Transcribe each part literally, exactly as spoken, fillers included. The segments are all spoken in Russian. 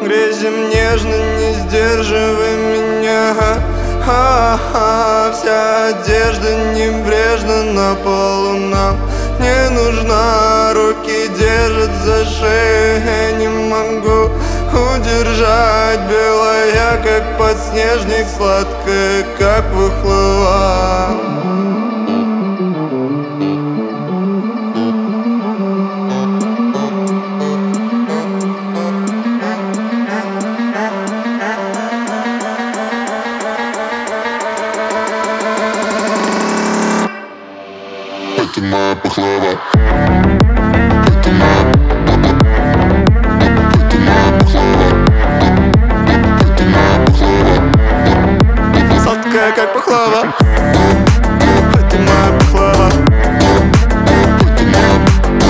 Грезим нежно, не сдерживай меня. Ха-ха, вся одежда небрежно на полу нам не нужна. Руки держат за шею, я не могу удержать. Белая, как подснежник, сладкая, как выхлыва. Это моя пахлава. Это моя, это моя пахлава. Это моя пахлава. Сладкая, как пахлава. Это моя пахлава. Это моя,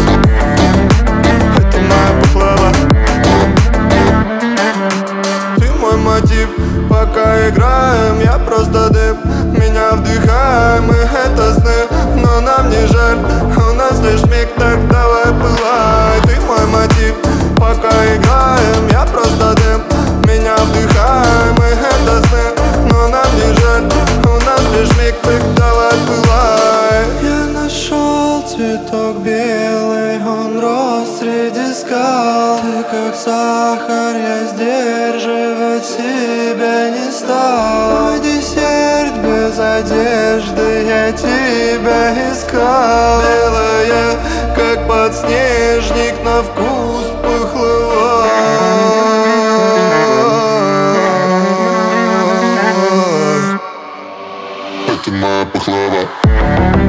это моя пахлава. Ты мой мотив, пока играем, я просто дым. Меня вдыхаем, и это сны, но нам не жаль. У нас лишь миг, так давай пылай. Ты мой мотив, пока играем, я просто дым. Меня вдыхаем, и это сны, но нам не жаль. У нас лишь миг, так давай пылай. Я нашел цветок белый, он рос среди скал. Ты как сахар, я сдерживать себя не стал. Мой десерт без одежды, я тебя искал. Белая, как подснежник, на вкус пахлава. это моя пахлава.